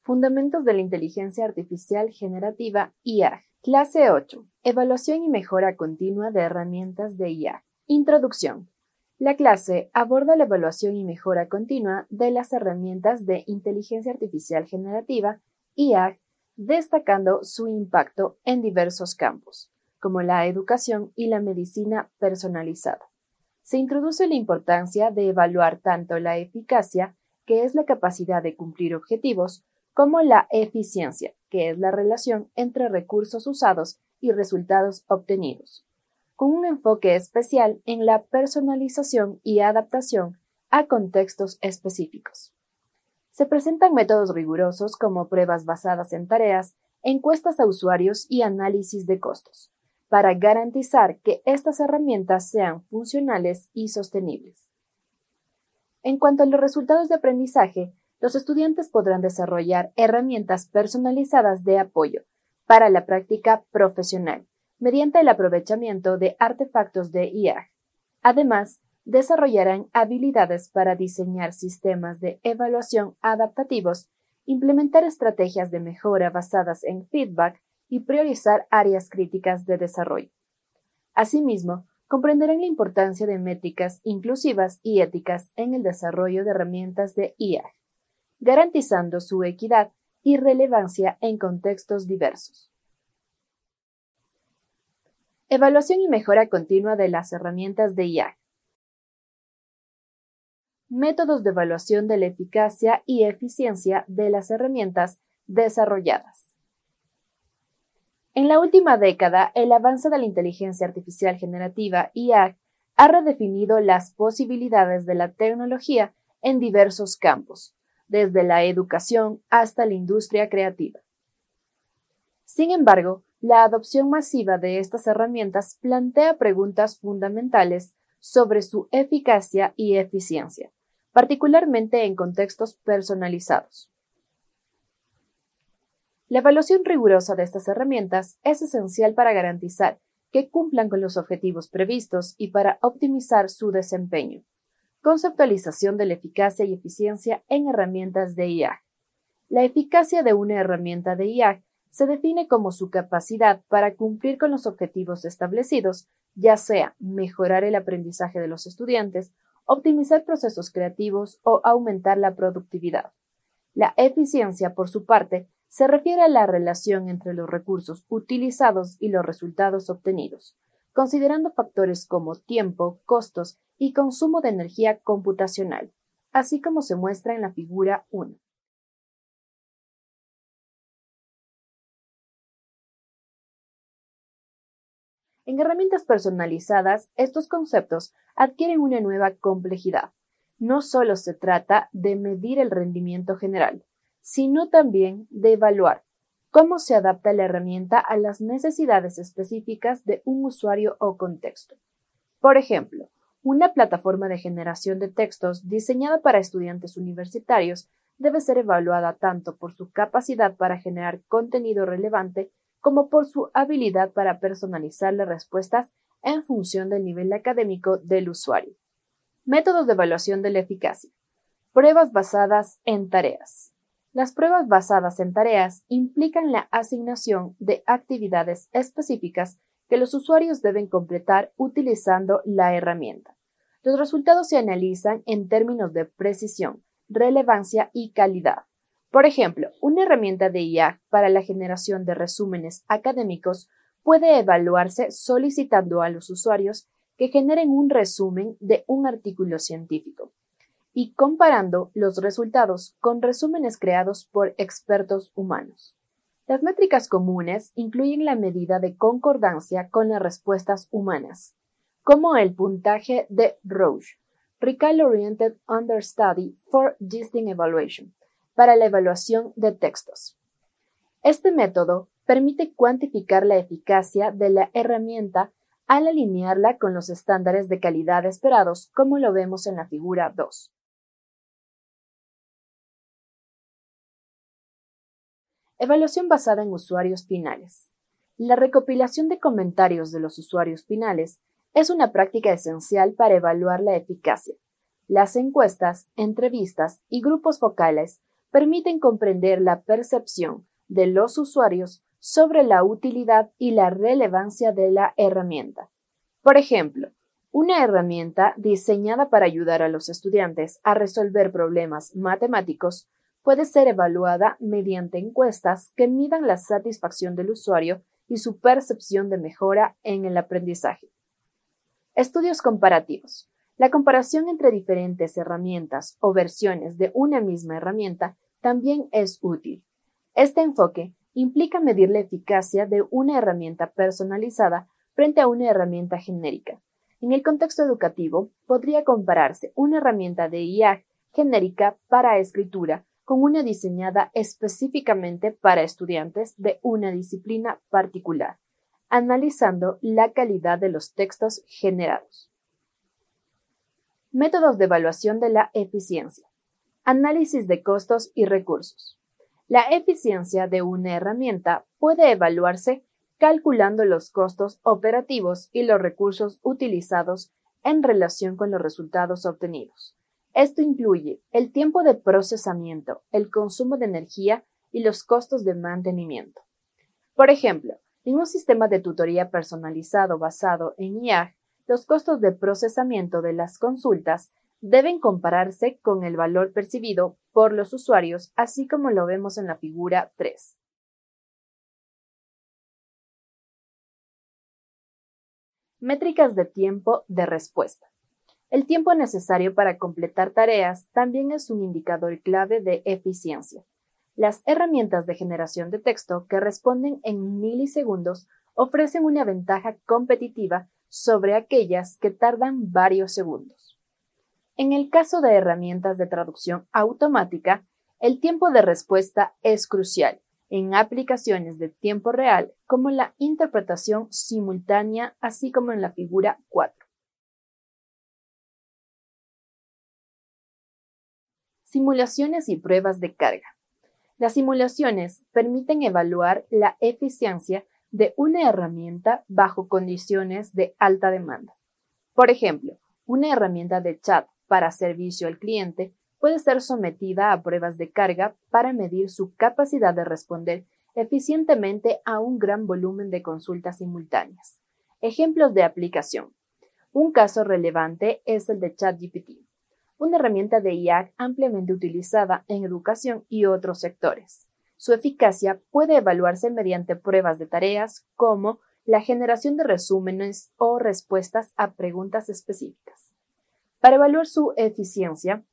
Fundamentos de la Inteligencia Artificial Generativa IA. Clase 8. Evaluación y mejora continua de herramientas de IA. Introducción. La clase aborda la evaluación y mejora continua de las herramientas de Inteligencia Artificial Generativa IA, destacando su impacto en diversos campos, como la educación y la medicina personalizada. Se introduce la importancia de evaluar tanto la eficacia, que es la capacidad de cumplir objetivos, como la eficiencia, que es la relación entre recursos usados y resultados obtenidos, con un enfoque especial en la personalización y adaptación a contextos específicos. Se presentan métodos rigurosos como pruebas basadas en tareas, encuestas a usuarios y análisis de costos, para garantizar que estas herramientas sean funcionales y sostenibles. En cuanto a los resultados de aprendizaje, los estudiantes podrán desarrollar herramientas personalizadas de apoyo para la práctica profesional mediante el aprovechamiento de artefactos de IA. Además, desarrollarán habilidades para diseñar sistemas de evaluación adaptativos, implementar estrategias de mejora basadas en feedback y priorizar áreas críticas de desarrollo. Asimismo, comprenderán la importancia de métricas inclusivas y éticas en el desarrollo de herramientas de IA, garantizando su equidad y relevancia en contextos diversos. Evaluación y mejora continua de las herramientas de IA. Métodos de evaluación de la eficacia y eficiencia de las herramientas desarrolladas. En la última década, el avance de la inteligencia artificial generativa IA ha redefinido las posibilidades de la tecnología en diversos campos, desde la educación hasta la industria creativa. Sin embargo, la adopción masiva de estas herramientas plantea preguntas fundamentales sobre su eficacia y eficiencia, particularmente en contextos personalizados. La evaluación rigurosa de estas herramientas es esencial para garantizar que cumplan con los objetivos previstos y para optimizar su desempeño. Conceptualización de la eficacia y eficiencia en herramientas de IA. La eficacia de una herramienta de IA se define como su capacidad para cumplir con los objetivos establecidos, ya sea mejorar el aprendizaje de los estudiantes, optimizar procesos creativos o aumentar la productividad. La eficiencia, por su parte, se refiere a la relación entre los recursos utilizados y los resultados obtenidos, considerando factores como tiempo, costos y consumo de energía computacional, así como se muestra en la figura 1. En herramientas personalizadas, estos conceptos adquieren una nueva complejidad. No solo se trata de medir el rendimiento general, sino también de evaluar cómo se adapta la herramienta a las necesidades específicas de un usuario o contexto. Por ejemplo, una plataforma de generación de textos diseñada para estudiantes universitarios debe ser evaluada tanto por su capacidad para generar contenido relevante como por su habilidad para personalizar las respuestas en función del nivel académico del usuario. Métodos de evaluación de la eficacia. Pruebas basadas en tareas. Las pruebas basadas en tareas implican la asignación de actividades específicas que los usuarios deben completar utilizando la herramienta. Los resultados se analizan en términos de precisión, relevancia y calidad. Por ejemplo, una herramienta de IA para la generación de resúmenes académicos puede evaluarse solicitando a los usuarios que generen un resumen de un artículo científico y comparando los resultados con resúmenes creados por expertos humanos. Las métricas comunes incluyen la medida de concordancia con las respuestas humanas, como el puntaje de Roche, Recall Oriented Understudy for Distinct Evaluation, para la evaluación de textos. Este método permite cuantificar la eficacia de la herramienta al alinearla con los estándares de calidad esperados, como lo vemos en la figura 2. Evaluación basada en usuarios finales. La recopilación de comentarios de los usuarios finales es una práctica esencial para evaluar la eficacia. Las encuestas, entrevistas y grupos focales permiten comprender la percepción de los usuarios sobre la utilidad y la relevancia de la herramienta. Por ejemplo, una herramienta diseñada para ayudar a los estudiantes a resolver problemas matemáticos puede ser evaluada mediante encuestas que midan la satisfacción del usuario y su percepción de mejora en el aprendizaje. Estudios comparativos. La comparación entre diferentes herramientas o versiones de una misma herramienta también es útil. Este enfoque implica medir la eficacia de una herramienta personalizada frente a una herramienta genérica. En el contexto educativo, podría compararse una herramienta de IA genérica para escritura con una diseñada específicamente para estudiantes de una disciplina particular, analizando la calidad de los textos generados. Métodos de evaluación de la eficiencia. Análisis de costos y recursos. La eficiencia de una herramienta puede evaluarse calculando los costos operativos y los recursos utilizados en relación con los resultados obtenidos. Esto incluye el tiempo de procesamiento, el consumo de energía y los costos de mantenimiento. Por ejemplo, en un sistema de tutoría personalizado basado en IA, los costos de procesamiento de las consultas deben compararse con el valor percibido por los usuarios, así como lo vemos en la figura 3. Métricas de tiempo de respuesta. El tiempo necesario para completar tareas también es un indicador clave de eficiencia. Las herramientas de generación de texto que responden en milisegundos ofrecen una ventaja competitiva sobre aquellas que tardan varios segundos. En el caso de herramientas de traducción automática, el tiempo de respuesta es crucial en aplicaciones de tiempo real como la interpretación simultánea, así como en la figura 4. Simulaciones y pruebas de carga. Las simulaciones permiten evaluar la eficiencia de una herramienta bajo condiciones de alta demanda. Por ejemplo, una herramienta de chat para servicio al cliente puede ser sometida a pruebas de carga para medir su capacidad de responder eficientemente a un gran volumen de consultas simultáneas. Ejemplos de aplicación. Un caso relevante es el de ChatGPT, una herramienta de IA ampliamente utilizada en educación y otros sectores. Su eficacia puede evaluarse mediante pruebas de tareas como la generación de resúmenes o respuestas a preguntas específicas. Para evaluar su eficiencia,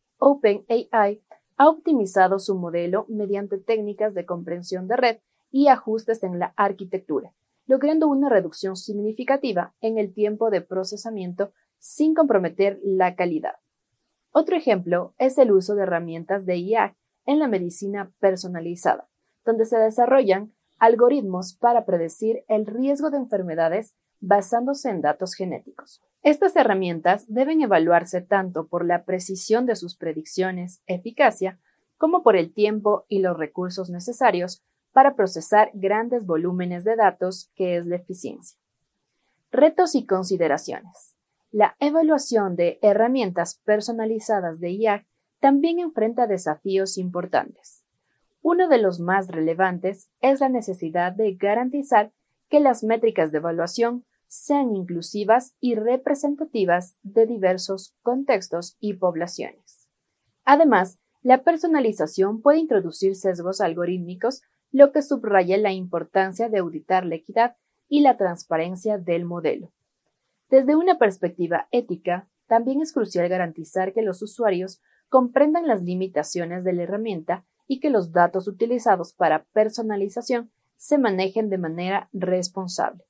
OpenAI ha optimizado su modelo mediante técnicas de comprensión de red y ajustes en la arquitectura, logrando una reducción significativa en el tiempo de procesamiento sin comprometer la calidad. Otro ejemplo es el uso de herramientas de IA en la medicina personalizada, donde se desarrollan algoritmos para predecir el riesgo de enfermedades basándose en datos genéticos. Estas herramientas deben evaluarse tanto por la precisión de sus predicciones, eficacia, como por el tiempo y los recursos necesarios para procesar grandes volúmenes de datos, que es la eficiencia. Retos y consideraciones. La evaluación de herramientas personalizadas de IA también enfrenta desafíos importantes. Uno de los más relevantes es la necesidad de garantizar que las métricas de evaluación sean inclusivas y representativas de diversos contextos y poblaciones. Además, la personalización puede introducir sesgos algorítmicos, lo que subraya la importancia de auditar la equidad y la transparencia del modelo. Desde una perspectiva ética, también es crucial garantizar que los usuarios comprendan las limitaciones de la herramienta y que los datos utilizados para personalización se manejen de manera responsable.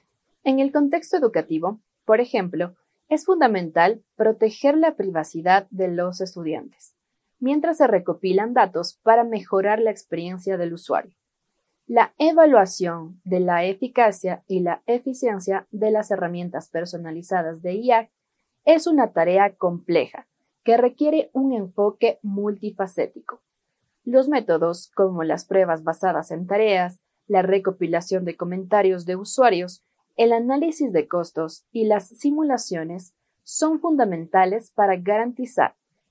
En el contexto educativo, por ejemplo, es fundamental proteger la privacidad de los estudiantes, mientras se recopilan datos para mejorar la experiencia del usuario. La evaluación de la eficacia y la eficiencia de las herramientas personalizadas de IA es una tarea compleja que requiere un enfoque multifacético. Los métodos, como las pruebas basadas en tareas, la recopilación de comentarios de usuarios, el análisis de costos y las simulaciones son fundamentales para garantizar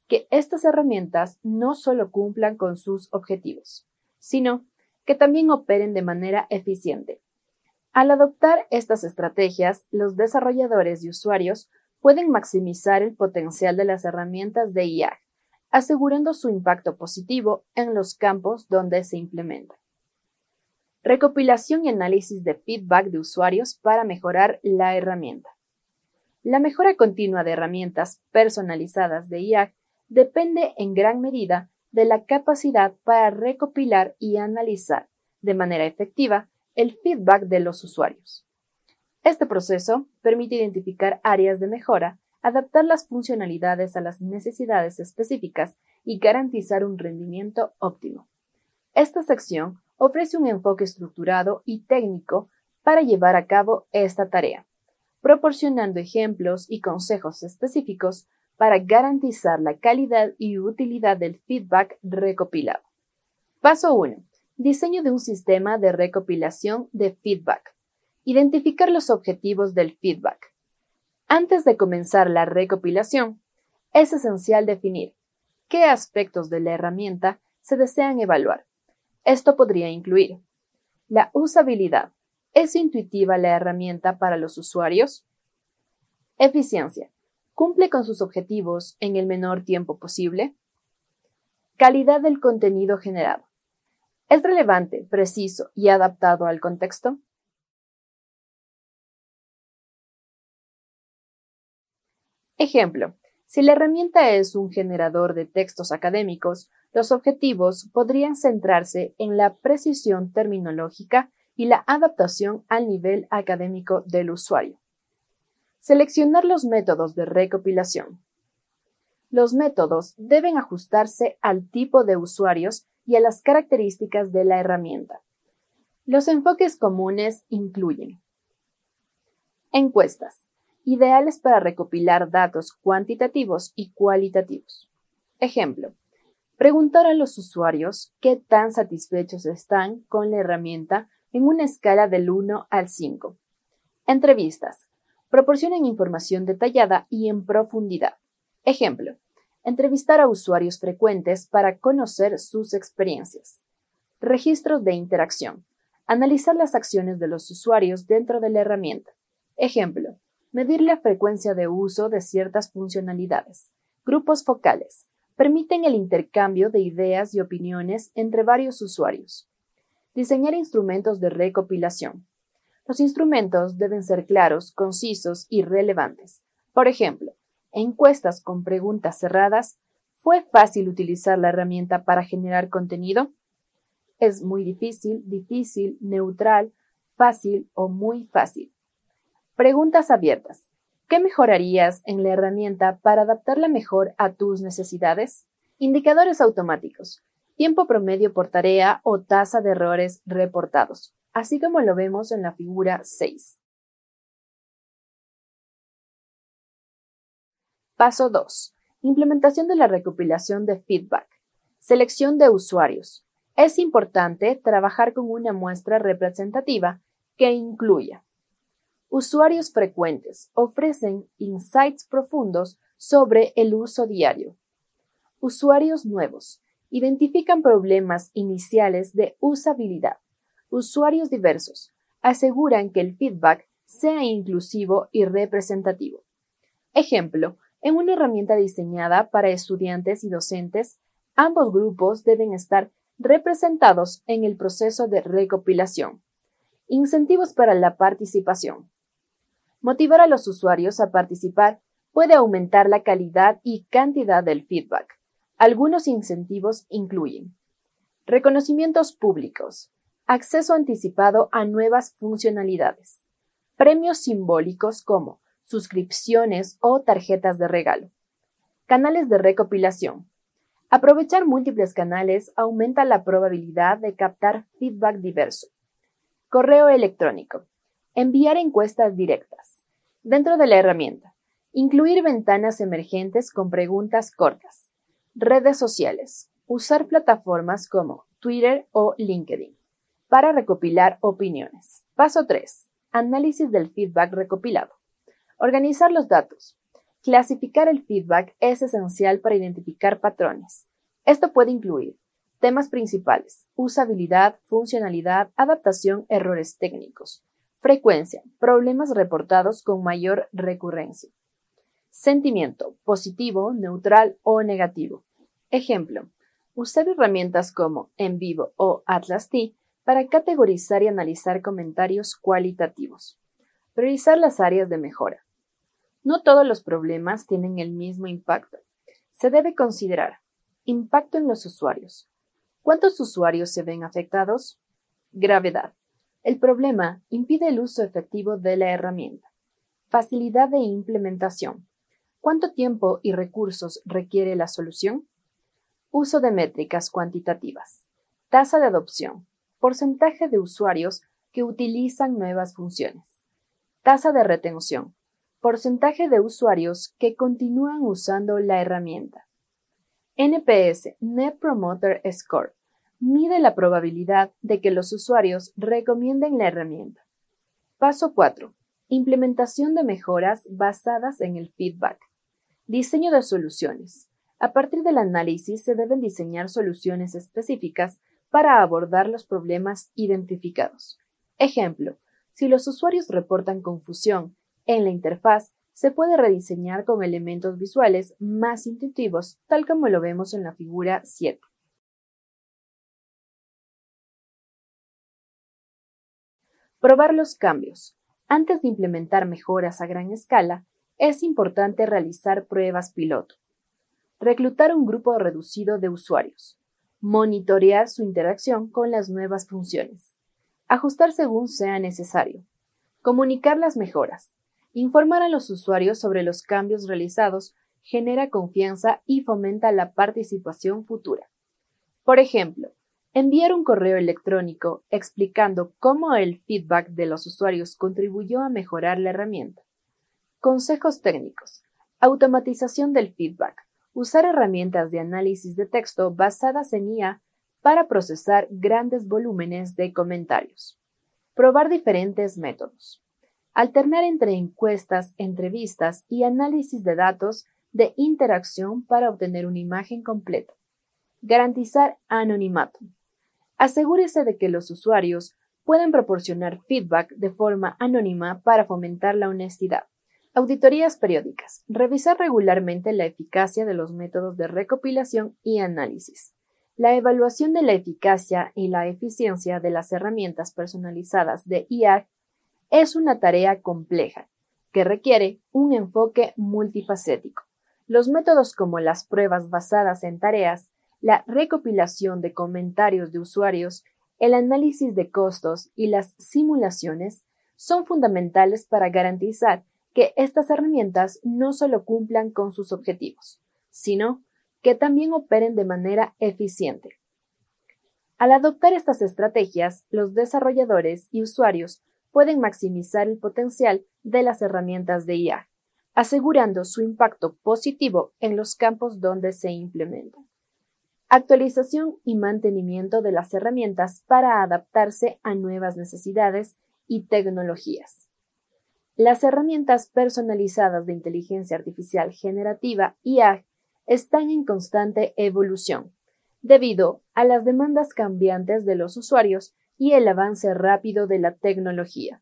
que estas herramientas no solo cumplan con sus objetivos, sino que también operen de manera eficiente. Al adoptar estas estrategias, los desarrolladores y usuarios pueden maximizar el potencial de las herramientas de IA, asegurando su impacto positivo en los campos donde se implementan. Recopilación y análisis de feedback de usuarios para mejorar la herramienta. La mejora continua de herramientas personalizadas de IA depende en gran medida de la capacidad para recopilar y analizar de manera efectiva el feedback de los usuarios. Este proceso permite identificar áreas de mejora, adaptar las funcionalidades a las necesidades específicas y garantizar un rendimiento óptimo. Esta sección ofrece un enfoque estructurado y técnico para llevar a cabo esta tarea, proporcionando ejemplos y consejos específicos para garantizar la calidad y utilidad del feedback recopilado. Paso 1. Diseño de un sistema de recopilación de feedback. Identificar los objetivos del feedback. Antes de comenzar la recopilación, es esencial definir qué aspectos de la herramienta se desean evaluar. Esto podría incluir la usabilidad. ¿Es intuitiva la herramienta para los usuarios? Eficiencia. ¿Cumple con sus objetivos en el menor tiempo posible? Calidad del contenido generado. ¿Es relevante, preciso y adaptado al contexto? Ejemplo, si la herramienta es un generador de textos académicos, los objetivos podrían centrarse en la precisión terminológica y la adaptación al nivel académico del usuario. Seleccionar los métodos de recopilación. Los métodos deben ajustarse al tipo de usuarios y a las características de la herramienta. Los enfoques comunes incluyen encuestas, ideales para recopilar datos cuantitativos y cualitativos. Ejemplo, preguntar a los usuarios qué tan satisfechos están con la herramienta en una escala del 1 al 5. Entrevistas. Proporcionan información detallada y en profundidad. Ejemplo, entrevistar a usuarios frecuentes para conocer sus experiencias. Registros de interacción. Analizar las acciones de los usuarios dentro de la herramienta. Ejemplo, medir la frecuencia de uso de ciertas funcionalidades. Grupos focales. Permiten el intercambio de ideas y opiniones entre varios usuarios. Diseñar instrumentos de recopilación. Los instrumentos deben ser claros, concisos y relevantes. Por ejemplo, encuestas con preguntas cerradas. ¿Fue fácil utilizar la herramienta para generar contenido? Es muy difícil, neutral, fácil o muy fácil. Preguntas abiertas. ¿Qué mejorarías en la herramienta para adaptarla mejor a tus necesidades? Indicadores automáticos. Tiempo promedio por tarea o tasa de errores reportados, así como lo vemos en la figura 6. Paso 2. Implementación de la recopilación de feedback. Selección de usuarios. Es importante trabajar con una muestra representativa que incluya usuarios frecuentes. Ofrecen insights profundos sobre el uso diario. Usuarios nuevos. Identifican problemas iniciales de usabilidad. Usuarios diversos. Aseguran que el feedback sea inclusivo y representativo. Ejemplo, en una herramienta diseñada para estudiantes y docentes, ambos grupos deben estar representados en el proceso de recopilación. Incentivos para la participación. Motivar a los usuarios a participar puede aumentar la calidad y cantidad del feedback. Algunos incentivos incluyen reconocimientos públicos, acceso anticipado a nuevas funcionalidades, premios simbólicos como suscripciones o tarjetas de regalo, canales de recopilación. Aprovechar múltiples canales aumenta la probabilidad de captar feedback diverso. Correo electrónico. Enviar encuestas directas. Dentro de la herramienta. Incluir ventanas emergentes con preguntas cortas. Redes sociales. Usar plataformas como Twitter o LinkedIn para recopilar opiniones. Paso 3. Análisis del feedback recopilado. Organizar los datos. Clasificar el feedback es esencial para identificar patrones. Esto puede incluir temas principales: usabilidad, funcionalidad, adaptación, errores técnicos; frecuencia, problemas reportados con mayor recurrencia; sentimiento, positivo, neutral o negativo. Ejemplo: usar herramientas como Envivo o Atlas-T para categorizar y analizar comentarios cualitativos. Priorizar las áreas de mejora. No todos los problemas tienen el mismo impacto. Se debe considerar impacto en los usuarios. ¿Cuántos usuarios se ven afectados? Gravedad. El problema impide el uso efectivo de la herramienta. Facilidad de implementación. ¿Cuánto tiempo y recursos requiere la solución? Uso de métricas cuantitativas. Tasa de adopción. Porcentaje de usuarios que utilizan nuevas funciones. Tasa de retención. Porcentaje de usuarios que continúan usando la herramienta. NPS, Net Promoter Score, mide la probabilidad de que los usuarios recomienden la herramienta. Paso 4. Implementación de mejoras basadas en el feedback. Diseño de soluciones. A partir del análisis se deben diseñar soluciones específicas para abordar los problemas identificados. Ejemplo: si los usuarios reportan confusión en la interfaz, se puede rediseñar con elementos visuales más intuitivos, tal como lo vemos en la figura 7. Probar los cambios. Antes de implementar mejoras a gran escala, es importante realizar pruebas piloto. Reclutar un grupo reducido de usuarios. Monitorear su interacción con las nuevas funciones. Ajustar según sea necesario. Comunicar las mejoras. Informar a los usuarios sobre los cambios realizados genera confianza y fomenta la participación futura. Por ejemplo, enviar un correo electrónico explicando cómo el feedback de los usuarios contribuyó a mejorar la herramienta. Consejos técnicos. Automatización del feedback. Usar herramientas de análisis de texto basadas en IA para procesar grandes volúmenes de comentarios. Probar diferentes métodos. Alternar entre encuestas, entrevistas y análisis de datos de interacción para obtener una imagen completa. Garantizar anonimato. Asegúrese de que los usuarios pueden proporcionar feedback de forma anónima para fomentar la honestidad. Auditorías periódicas. Revisar regularmente la eficacia de los métodos de recopilación y análisis. La evaluación de la eficacia y la eficiencia de las herramientas personalizadas de IA es una tarea compleja que requiere un enfoque multifacético. Los métodos como las pruebas basadas en tareas, la recopilación de comentarios de usuarios, el análisis de costos y las simulaciones son fundamentales para garantizar que estas herramientas no solo cumplan con sus objetivos, sino que también operen de manera eficiente. Al adoptar estas estrategias, los desarrolladores y usuarios pueden maximizar el potencial de las herramientas de IA, asegurando su impacto positivo en los campos donde se implementan. Actualización y mantenimiento de las herramientas para adaptarse a nuevas necesidades y tecnologías. Las herramientas personalizadas de inteligencia artificial generativa IA están en constante evolución, debido a las demandas cambiantes de los usuarios y el avance rápido de la tecnología.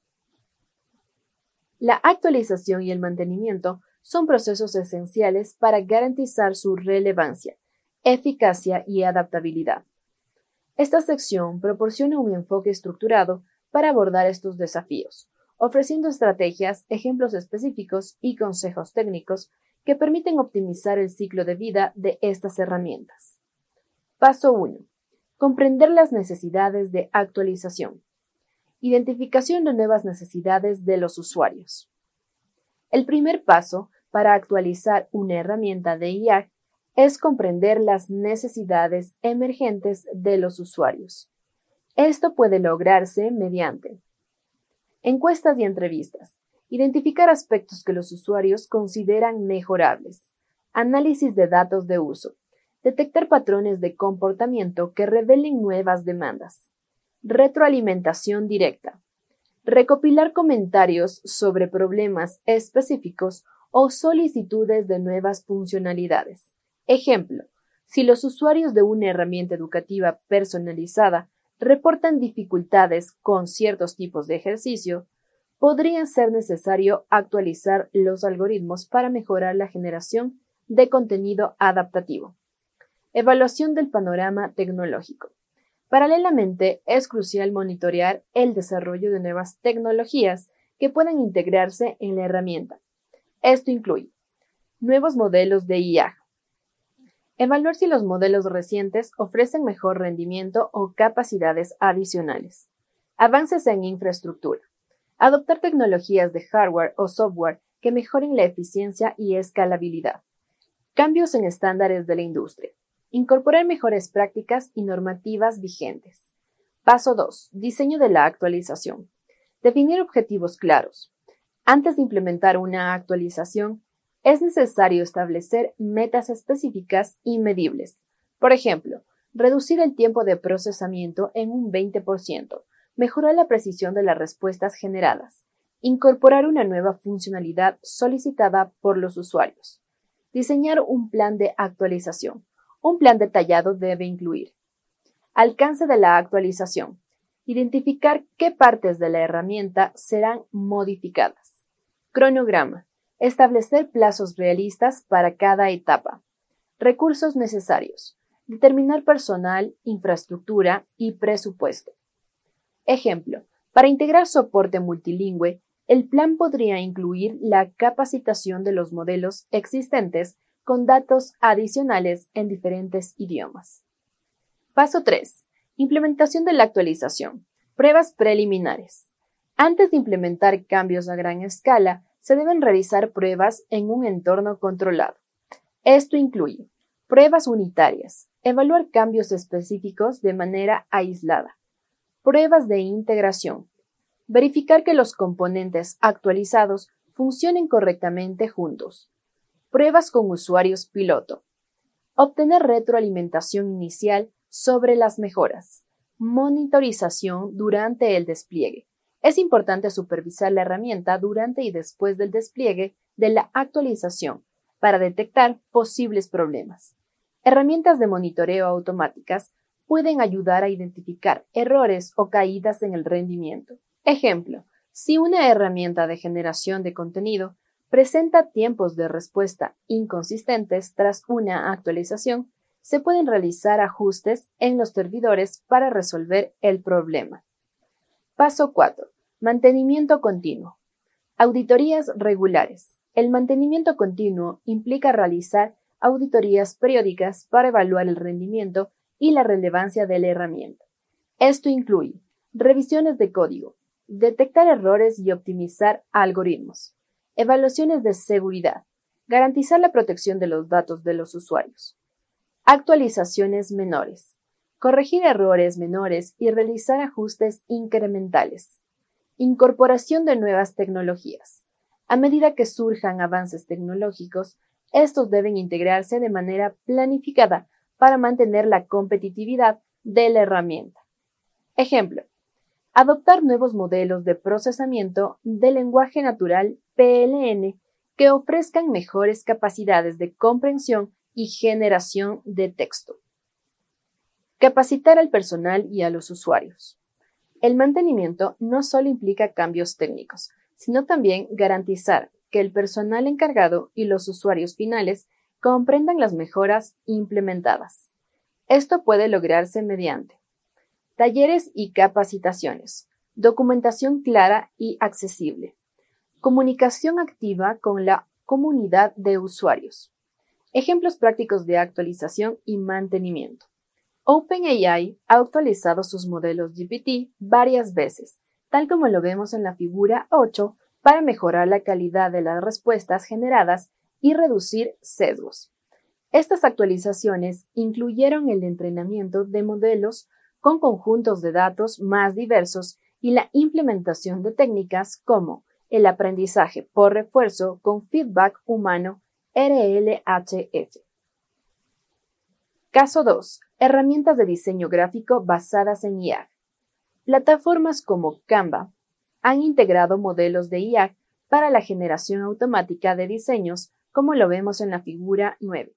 La actualización y el mantenimiento son procesos esenciales para garantizar su relevancia, eficacia y adaptabilidad. Esta sección proporciona un enfoque estructurado para abordar estos desafíos, ofreciendo estrategias, ejemplos específicos y consejos técnicos que permiten optimizar el ciclo de vida de estas herramientas. Paso 1. Comprender las necesidades de actualización. Identificación de nuevas necesidades de los usuarios. El primer paso para actualizar una herramienta de IA es comprender las necesidades emergentes de los usuarios. Esto puede lograrse mediante encuestas y entrevistas. Identificar aspectos que los usuarios consideran mejorables. Análisis de datos de uso. Detectar patrones de comportamiento que revelen nuevas demandas. Retroalimentación directa. Recopilar comentarios sobre problemas específicos o solicitudes de nuevas funcionalidades. Ejemplo, si los usuarios de una herramienta educativa personalizada reportan dificultades con ciertos tipos de ejercicio, podría ser necesario actualizar los algoritmos para mejorar la generación de contenido adaptativo. Evaluación del panorama tecnológico. Paralelamente, es crucial monitorear el desarrollo de nuevas tecnologías que puedan integrarse en la herramienta. Esto incluye nuevos modelos de IA. Evaluar si los modelos recientes ofrecen mejor rendimiento o capacidades adicionales. Avances en infraestructura. Adoptar tecnologías de hardware o software que mejoren la eficiencia y escalabilidad. Cambios en estándares de la industria. Incorporar mejores prácticas y normativas vigentes. Paso 2. Diseño de la actualización. Definir objetivos claros. Antes de implementar una actualización, es necesario establecer metas específicas y medibles. Por ejemplo, reducir el tiempo de procesamiento en un 20%, mejorar la precisión de las respuestas generadas, incorporar una nueva funcionalidad solicitada por los usuarios. Diseñar un plan de actualización. Un plan detallado debe incluir alcance de la actualización. Identificar qué partes de la herramienta serán modificadas. Cronograma. Establecer plazos realistas para cada etapa. Recursos necesarios. Determinar personal, infraestructura y presupuesto. Ejemplo, para integrar soporte multilingüe, el plan podría incluir la capacitación de los modelos existentes con datos adicionales en diferentes idiomas. Paso 3. Implementación de la actualización. Pruebas preliminares. Antes de implementar cambios a gran escala, se deben realizar pruebas en un entorno controlado. Esto incluye pruebas unitarias, evaluar cambios específicos de manera aislada, pruebas de integración, verificar que los componentes actualizados funcionen correctamente juntos, pruebas con usuarios piloto, obtener retroalimentación inicial sobre las mejoras, monitorización durante el despliegue. Es importante supervisar la herramienta durante y después del despliegue de la actualización para detectar posibles problemas. Herramientas de monitoreo automáticas pueden ayudar a identificar errores o caídas en el rendimiento. Ejemplo, si una herramienta de generación de contenido presenta tiempos de respuesta inconsistentes tras una actualización, se pueden realizar ajustes en los servidores para resolver el problema. Paso 4. Mantenimiento continuo. Auditorías regulares. El mantenimiento continuo implica realizar auditorías periódicas para evaluar el rendimiento y la relevancia de la herramienta. Esto incluye revisiones de código, detectar errores y optimizar algoritmos, evaluaciones de seguridad, garantizar la protección de los datos de los usuarios, actualizaciones menores, corregir errores menores y realizar ajustes incrementales, incorporación de nuevas tecnologías. A medida que surjan avances tecnológicos, estos deben integrarse de manera planificada para mantener la competitividad de la herramienta. Ejemplo, adoptar nuevos modelos de procesamiento de lenguaje natural PLN que ofrezcan mejores capacidades de comprensión y generación de texto. Capacitar al personal y a los usuarios. El mantenimiento no solo implica cambios técnicos, sino también garantizar que el personal encargado y los usuarios finales comprendan las mejoras implementadas. Esto puede lograrse mediante talleres y capacitaciones, documentación clara y accesible, comunicación activa con la comunidad de usuarios, ejemplos prácticos de actualización y mantenimiento. OpenAI ha actualizado sus modelos GPT varias veces, tal como lo vemos en la figura 8, para mejorar la calidad de las respuestas generadas y reducir sesgos. Estas actualizaciones incluyeron el entrenamiento de modelos con conjuntos de datos más diversos y la implementación de técnicas como el aprendizaje por refuerzo con feedback humano RLHF. Caso 2. Herramientas de diseño gráfico basadas en IA. Plataformas como Canva han integrado modelos de IA para la generación automática de diseños, como lo vemos en la figura 9.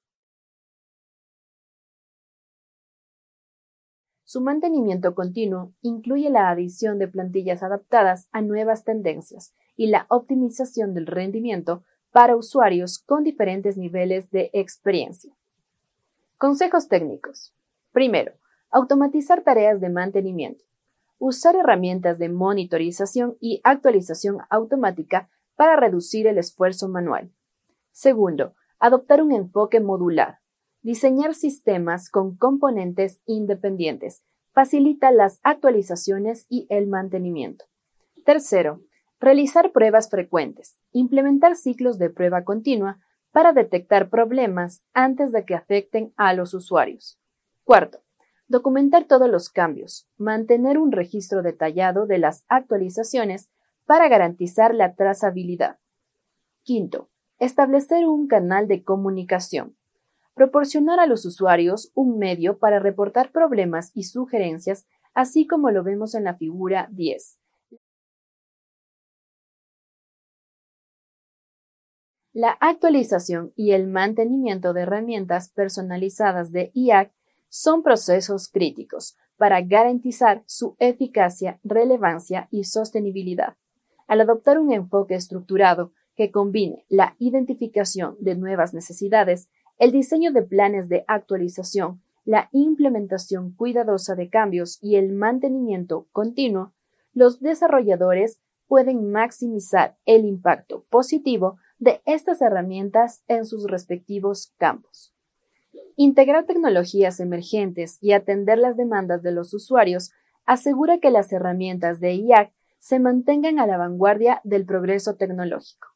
Su mantenimiento continuo incluye la adición de plantillas adaptadas a nuevas tendencias y la optimización del rendimiento para usuarios con diferentes niveles de experiencia. Consejos técnicos. Primero, automatizar tareas de mantenimiento. Usar herramientas de monitorización y actualización automática para reducir el esfuerzo manual. Segundo, adoptar un enfoque modular. Diseñar sistemas con componentes independientes facilita las actualizaciones y el mantenimiento. Tercero, realizar pruebas frecuentes. Implementar ciclos de prueba continua para detectar problemas antes de que afecten a los usuarios. Cuarto, documentar todos los cambios. Mantener un registro detallado de las actualizaciones para garantizar la trazabilidad. Quinto, establecer un canal de comunicación. Proporcionar a los usuarios un medio para reportar problemas y sugerencias, así como lo vemos en la figura 10. La actualización y el mantenimiento de herramientas personalizadas de IAC son procesos críticos para garantizar su eficacia, relevancia y sostenibilidad. Al adoptar un enfoque estructurado que combine la identificación de nuevas necesidades, el diseño de planes de actualización, la implementación cuidadosa de cambios y el mantenimiento continuo, los desarrolladores pueden maximizar el impacto positivo de estas herramientas en sus respectivos campos. Integrar tecnologías emergentes y atender las demandas de los usuarios asegura que las herramientas de IAC se mantengan a la vanguardia del progreso tecnológico.